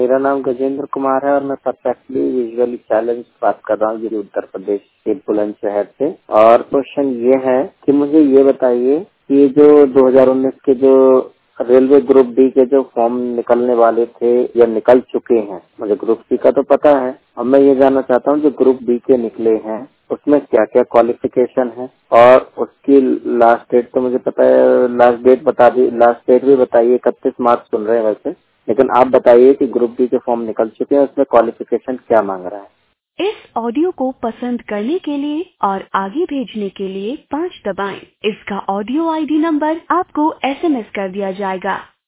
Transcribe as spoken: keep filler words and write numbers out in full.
मेरा नाम गजेंद्र कुमार है और मैं परफेक्टली विजुअली चैलेंज बात कर रहा हूँ गिरी उत्तर प्रदेश के बुलंदशहर से। और क्वेश्चन ये है कि मुझे ये बताइए कि ये जो दो हज़ार उन्नीस के जो रेलवे ग्रुप डी के जो फॉर्म निकलने वाले थे या निकल चुके हैं, मुझे ग्रुप सी का तो पता है, अब मैं ये जानना चाहता हूँ जो ग्रुप डी के निकले हैं उसमें क्या क्या क्वालिफिकेशन है और उसकी लास्ट डेट तो मुझे पता है, लास्ट डेट बता दी, लास्ट डेट भी बताइए। इकतीस मार्च सुन रहे हैं वैसे, लेकिन आप बताइए कि ग्रुप डी के फॉर्म निकल चुके हैं, उसमें क्वालिफिकेशन क्या मांग रहा है। इस ऑडियो को पसंद करने के लिए और आगे भेजने के लिए पाँच दबाएं। इसका ऑडियो आईडी नंबर आपको एसएमएस कर दिया जाएगा।